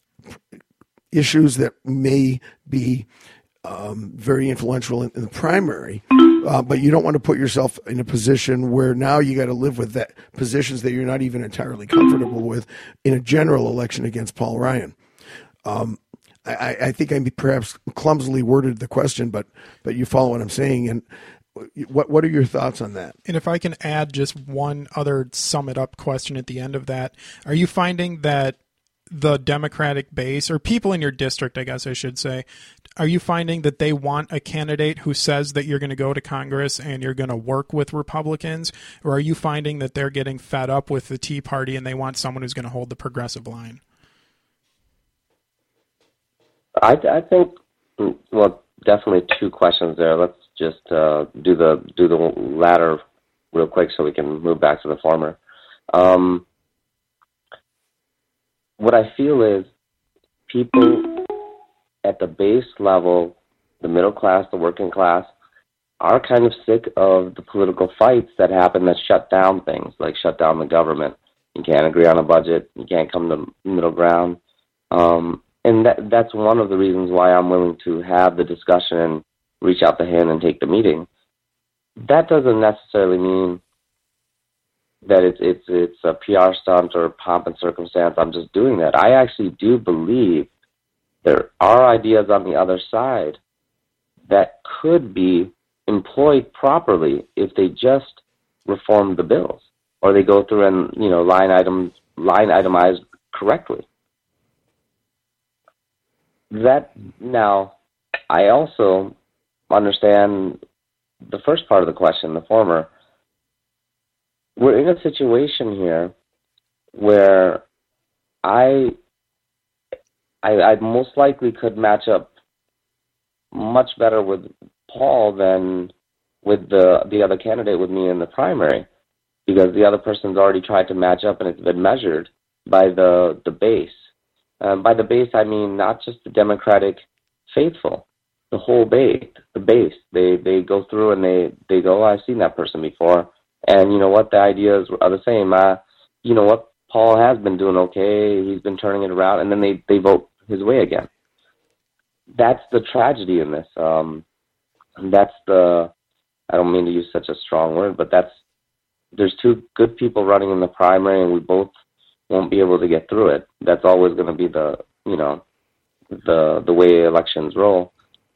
issues that may be um, very influential in, in the primary? Uh, but you don't want to put yourself in a position where now you got to live with that positions that you're not even entirely comfortable with in a general election against Paul Ryan. Um, I, I think I perhaps clumsily worded the question, but but you follow what I'm saying. And What what are your thoughts on that? And if I can add just one other sum it up question at the end of that, are you finding that the Democratic base, or people in your district, I guess I should say, are you finding that they want a candidate who says that you're going to go to Congress and you're going to work with Republicans, or are you finding that they're getting fed up with the Tea Party and they want someone who's going to hold the progressive line? I, I think, well, definitely two questions there. Let's just uh, do the do the latter real quick so we can move back to the former. Um, what I feel is people at the base level, the middle class, the working class, are kind of sick of the political fights that happen that shut down things, like shut down the government. You can't agree on a budget. You can't come to middle ground. Um, and that that's one of the reasons why I'm willing to have the discussion and reach out to him and take the meeting. That doesn't necessarily mean that it's it's it's a P R stunt or pomp and circumstance. I'm just doing that. I actually do believe there are ideas on the other side that could be employed properly if they just reformed the bills. or they go through and, you know, line items, line itemize correctly. That, now, I also understand the first part of the question, the former. We're in a situation here where I, I, I most likely could match up much better with Paul than with the the other candidate with me in the primary, because the other person's already tried to match up and it's been measured by the the base. Um, by the base, I mean not just the Democratic faithful, the whole base. The base. They they go through and they they go, oh, I've seen that person before, and you know what, the ideas are the same. Uh, you know what, Paul has been doing okay. He's been turning it around, and then they they vote his way again. That's the tragedy in this. Um, that's the, I don't mean to use such a strong word, but that's, there's two good people running in the primary, and we both won't be able to get through it. That's always going to be the, you know, the the way elections roll.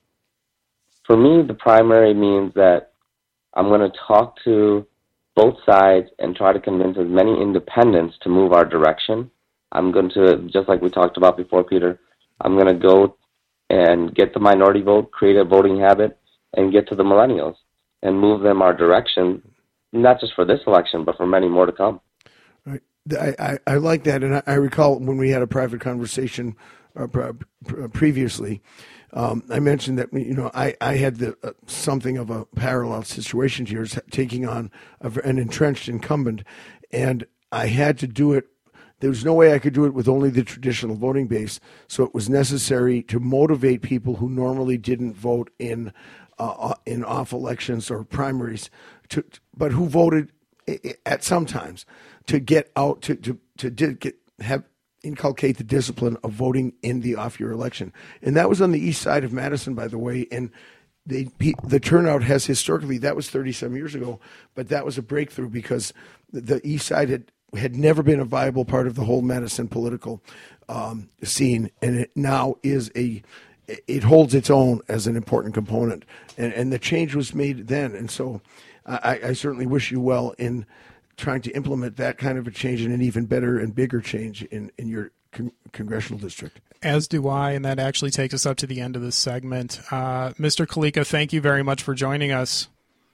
For me, the primary means that I'm going to talk to both sides and try to convince as many independents to move our direction. I'm going to, just like we talked about before, Peter, I'm going to go and get the minority vote, create a voting habit, and get to the millennials and move them our direction, not just for this election, but for many more to come. Right. I, I, I like that, and I, I recall when we had a private conversation uh, pre- previously, um, I mentioned that, you know, I, I had the, uh, something of a parallel situation to yours, taking on a, an entrenched incumbent, and I had to do it. There was no way I could do it with only the traditional voting base, so it was necessary to motivate people who normally didn't vote in uh, in off elections or primaries, to, but who voted at some times, to get out to to to get have inculcate the discipline of voting in the off year election, and that was on the east side of Madison, by the way, and they the turnout has historically, that was thirty some years ago, but that was a breakthrough because the east side had. had never been a viable part of the whole Madison political um, scene, and it now is a, it holds its own as an important component, and, and the change was made then, and so I, I certainly wish you well in trying to implement that kind of a change and an even better and bigger change in, in your con- congressional district. As do I, and that actually takes us up to the end of this segment. Uh, Mister Kalika, thank you very much for joining us.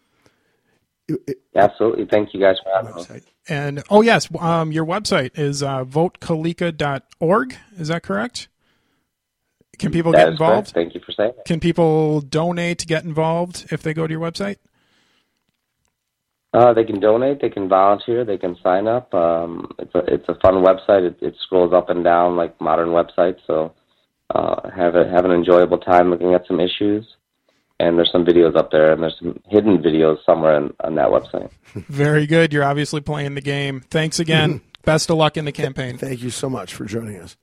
Absolutely. Thank you guys for having me. And, oh, yes, um, your website is uh, vote kalika dot org. Is that correct? Can people that get is involved? Correct. Thank you for saying that. Can people donate to get involved if they go to your website? Uh, they can donate. They can volunteer. They can sign up. Um, it's a it's a fun website. It, it scrolls up and down like modern websites. So uh, have a, have an enjoyable time looking at some issues. And there's some videos up there, and there's some hidden videos somewhere in, on that website. Very good. You're obviously playing the game. Thanks again. Best of luck in the campaign. Thank you so much for joining us.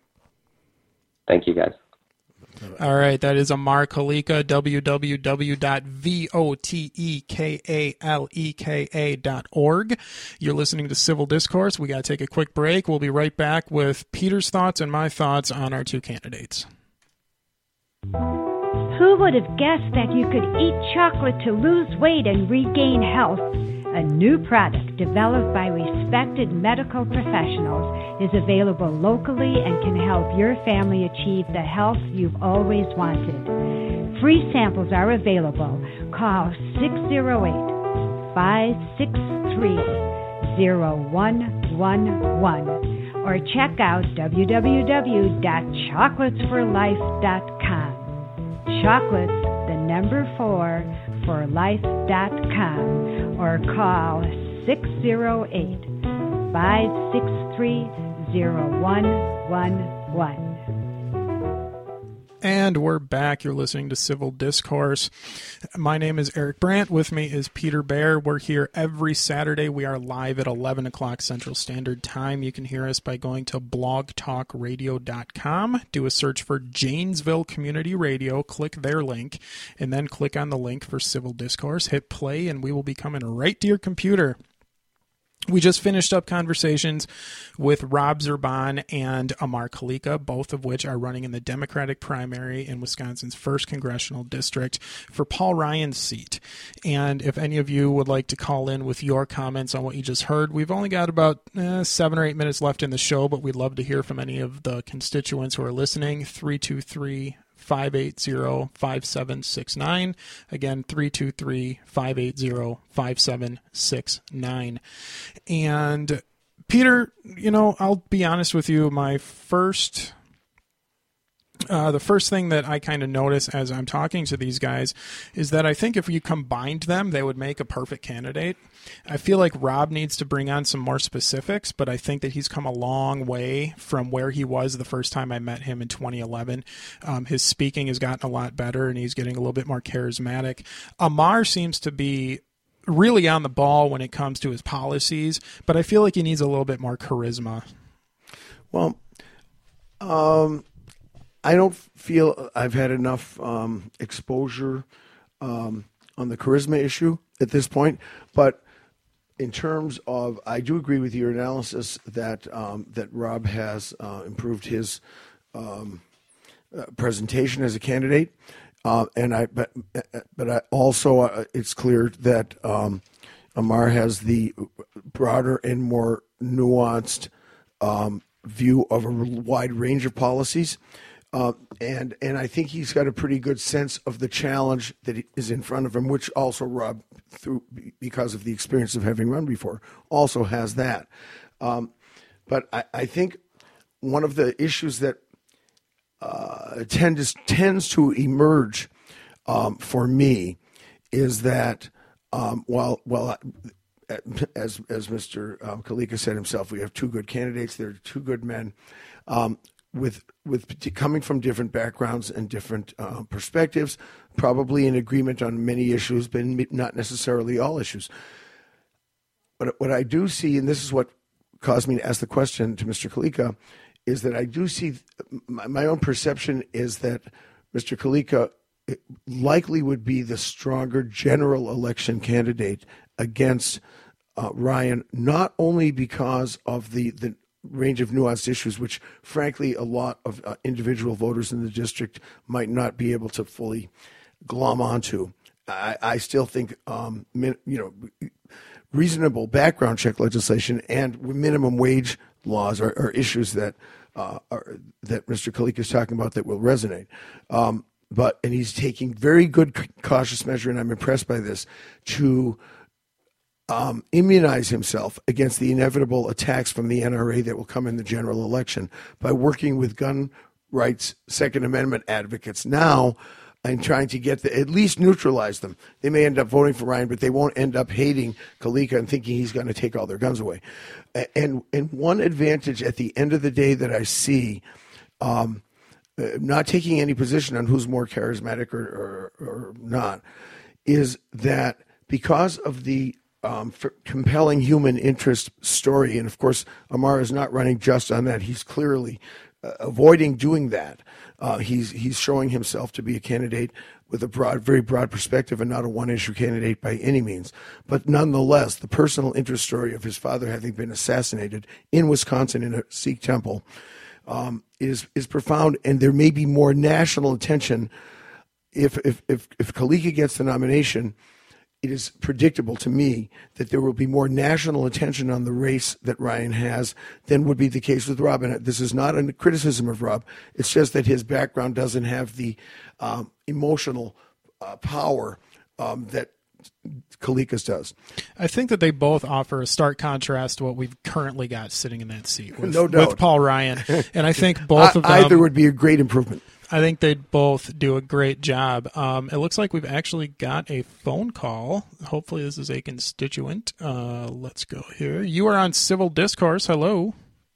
Thank you, guys. All right. That is Amar Kalika, w w w dot votekaleka dot org. You're listening to Civil Discourse. We got to take a quick break. We'll be right back with Peter's thoughts and my thoughts on our two candidates. Who would have guessed that you could eat chocolate to lose weight and regain health? A new product developed by respected medical professionals is available locally and can help your family achieve the health you've always wanted. Free samples are available. Call six oh eight, five six three, oh one one one or check out w w w dot chocolates for life dot com. Chocolates, the number four, for life dot com, or call six oh eight, five six three, oh one one one. And we're back. You're listening to Civil Discourse. My name is Eric Brandt. With me is Peter Baer. We're here every Saturday. We are live at eleven o'clock Central Standard Time. You can hear us by going to blog talk radio dot com. Do a search for Janesville Community Radio. Click their link, and then click on the link for Civil Discourse. Hit play, and we will be coming right to your computer. We just finished up conversations with Rob Zurban and Amar Kalika, both of which are running in the Democratic primary in Wisconsin's first congressional district for Paul Ryan's seat. And if any of you would like to call in with your comments on what you just heard, we've only got about eh, seven or eight minutes left in the show, but we'd love to hear from any of the constituents who are listening. three two three, five eight zero, five seven six nine. Again, three two three, five eight zero, five seven six nine. And Peter, you know, I'll be honest with you, my first Uh, the first thing that I kind of notice as I'm talking to these guys is that I think if you combined them, they would make a perfect candidate. I feel like Rob needs to bring on some more specifics, but I think that he's come a long way from where he was the first time I met him in twenty eleven. Um, his speaking has gotten a lot better, and he's getting a little bit more charismatic. Amar seems to be really on the ball when it comes to his policies, but I feel like he needs a little bit more charisma. Well, um... I don't feel I've had enough um, exposure um, on the charisma issue at this point, but in terms of, I do agree with your analysis that um, that Rob has uh, improved his um, uh, presentation as a candidate, uh, and I but but I also uh, it's clear that um, Amar has the broader and more nuanced um, view of a wide range of policies. Uh, and and I think he's got a pretty good sense of the challenge that is in front of him, which also Rob, through because of the experience of having run before, also has that. Um, but I, I think one of the issues that uh, tends tends to emerge um, for me is that um, while while I, as as Mister Um, Kalika said himself, we have two good candidates. They're two good men. Um, with with coming from different backgrounds and different uh, perspectives, probably in agreement on many issues, but not necessarily all issues. But what I do see, and this is what caused me to ask the question to Mister Kalika, is that I do see, my, my own perception is that Mister Kalika likely would be the stronger general election candidate against uh, Ryan, not only because of the, the range of nuanced issues, which frankly a lot of uh, individual voters in the district might not be able to fully glom onto. I, I still think, um, min, you know, reasonable background check legislation and minimum wage laws are, are issues that uh, are, that Mister Kalika is talking about that will resonate. Um, but and he's taking very good cautious measure, and I'm impressed by this, to Um, immunize himself against the inevitable attacks from the N R A that will come in the general election by working with gun rights, Second Amendment advocates now and trying to get the, at least neutralize them. They may end up voting for Ryan, but they won't end up hating Kalika and thinking he's going to take all their guns away. And, and one advantage at the end of the day that I see, um, not taking any position on who's more charismatic or, or, or not, is that because of the Um, for compelling human interest story. And of course, Amar is not running just on that. He's clearly uh, avoiding doing that. Uh, he's he's showing himself to be a candidate with a broad, very broad perspective and not a one-issue candidate by any means. But nonetheless, the personal interest story of his father having been assassinated in Wisconsin in a Sikh temple um, is is profound, and there may be more national attention if if if, if Kalika gets the nomination. It is predictable to me that there will be more national attention on the race that Ryan has than would be the case with Rob. And this is not a criticism of Rob. It's just that his background doesn't have the um, emotional uh, power um, that Kalika's does. I think that they both offer a stark contrast to what we've currently got sitting in that seat with, no doubt. with Paul Ryan. And I think both of them... Either would be a great improvement. I think they'd both do a great job. Um, it looks like we've actually got a phone call. Hopefully this is a constituent. Uh, let's go here. You are on Civil Discourse. Hello.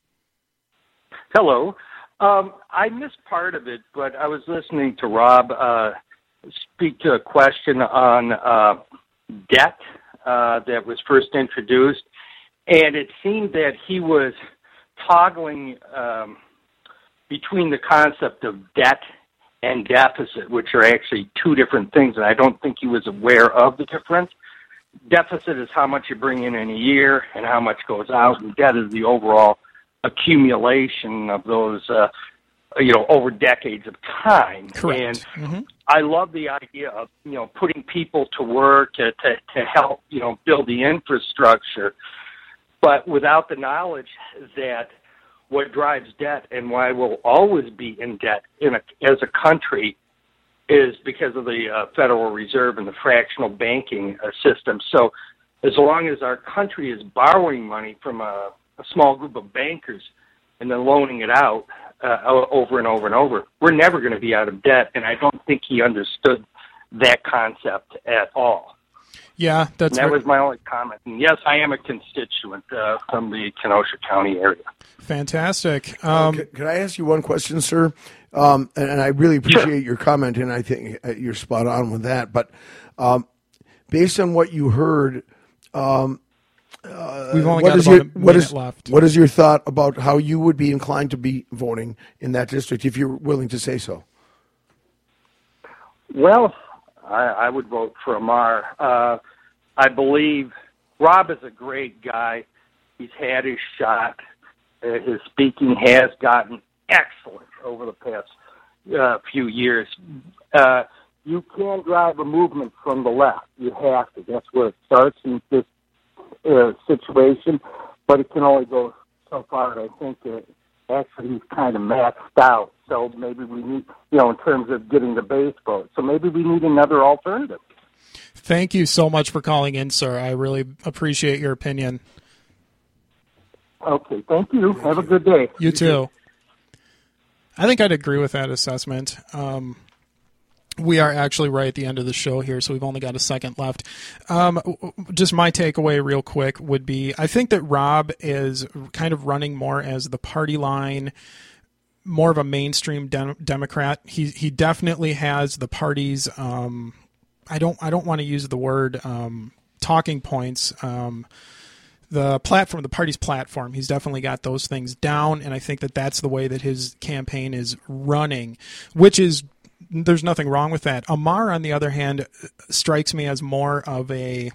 Hello. Um, I missed part of it, but I was listening to Rob uh, speak to a question on uh, debt uh, that was first introduced, and it seemed that he was toggling um, between the concept of debt and deficit, which are actually two different things, and I don't think he was aware of the difference. deficit is how much you bring in in a year and how much goes out, and debt is the overall accumulation of those, uh, you know, over decades of time. Correct. And mm-hmm. I love the idea of, you know, putting people to work to, to, to help, you know, build the infrastructure, but without the knowledge that what drives debt and why we'll always be in debt in a, as a country is because of the uh, Federal Reserve and the fractional banking uh, system. So as long as our country is borrowing money from a, a small group of bankers and then loaning it out uh, over and over and over, we're never going to be out of debt, and I don't think he understood that concept at all. Yeah, that's and that right. was my only comment. And yes, I am a constituent uh, from the Kenosha County area. Fantastic. Um, could, could I ask you one question, sir? Um, and, and I really appreciate sure. your comment, and I think you're spot on with that. But um, based on what you heard, um, uh, we've only what got is about your, a minute what is, left. What is your thought about how you would be inclined to be voting in that district, if you're willing to say so? Well, I, I would vote for Amar. Uh, I believe Rob is a great guy. He's had his shot. Uh, his speaking has gotten excellent over the past uh, few years. Uh, you can drive a movement from the left. You have to. That's where it starts in this uh, situation. But it can only go so far. I think that actually he's kind of maxed out. So maybe we need, you know, in terms of getting the base vote. So maybe we need another alternative. Thank you so much for calling in, sir. I really appreciate your opinion. Okay, thank you. Have a good day. You too. I think I'd agree with that assessment. Um, we are actually right at the end of the show here, so we've only got a second left. Um, just my takeaway real quick would be, I think that Rob is kind of running more as the party line, more of a mainstream dem- Democrat. He he definitely has the party's, um, I don't I don't want to use the word um, talking points, um the platform, the party's platform. He's definitely got those things down, and I think that that's the way that his campaign is running, which is, there's nothing wrong with that. Amar, on the other hand, strikes me as more of a,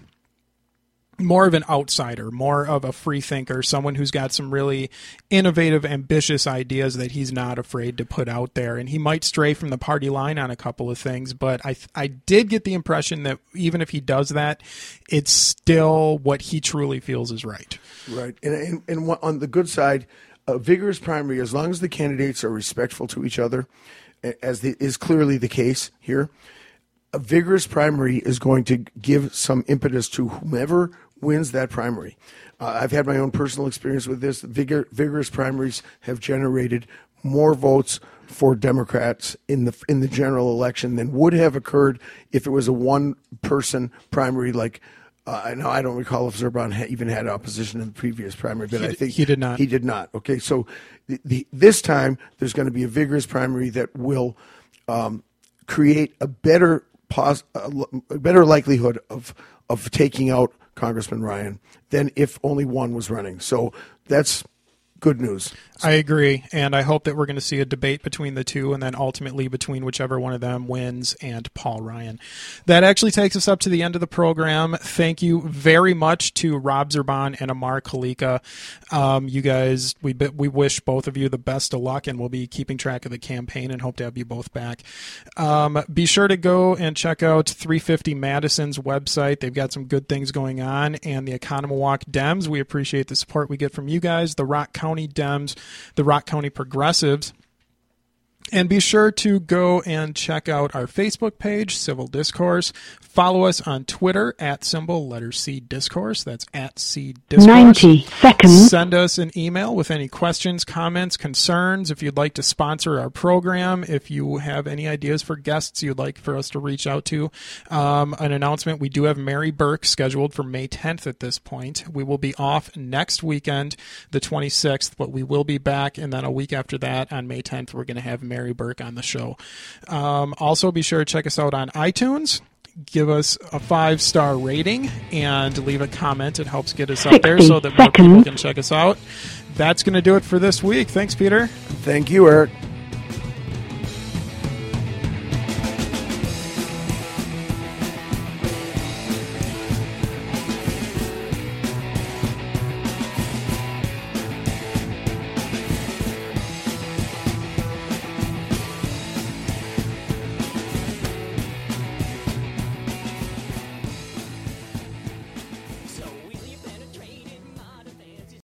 more of an outsider, more of a free thinker, someone who's got some really innovative, ambitious ideas that he's not afraid to put out there. And he might stray from the party line on a couple of things, but I I did get the impression that even if he does that, it's still what he truly feels is right. Right. And, and, and on the good side, a vigorous primary, as long as the candidates are respectful to each other, as the, is clearly the case here, a vigorous primary is going to give some impetus to whomever wins that primary. Uh, I've had my own personal experience with this. Vigor, vigorous primaries have generated more votes for Democrats in the in the general election than would have occurred if it was a one-person primary. Like, uh, I know I don't recall if Zurban ha- even had opposition in the previous primary, but he, I think he did not. He did not. Okay, so the, the, this time there's going to be a vigorous primary that will um, create a better pos- a better likelihood of of taking out Congressman Ryan than if only one was running. So that's good news. I agree, and I hope that we're going to see a debate between the two and then ultimately between whichever one of them wins and Paul Ryan. That actually takes us up to the end of the program. Thank you very much to Rob Zurban and Amar Kalika. Um, you guys, we we wish both of you the best of luck, and we'll be keeping track of the campaign and hope to have you both back. Um, be sure to go and check out three fifty Madison's website. They've got some good things going on, and the Economawalk Dems. We appreciate the support we get from you guys. The Rock County Dems, the Rock County Progressives. And be sure to go and check out our Facebook page, Civil Discourse. Follow us on Twitter at symbol letter C Discourse. That's at C Discourse. ninety seconds. Send us an email with any questions, comments, concerns. If you'd like to sponsor our program, if you have any ideas for guests you'd like for us to reach out to. Um, an announcement, we do have Mary Burke scheduled for May tenth at this point. We will be off next weekend, the twenty-sixth, but we will be back, and then a week after that, on May tenth, we're going to have Mary Burke on the show. Um, also, be sure to check us out on iTunes. Give us a five-star rating and leave a comment. It helps get us up there so that more people can check us out. That's going to do it for this week. Thanks, Peter. Thank you, Eric.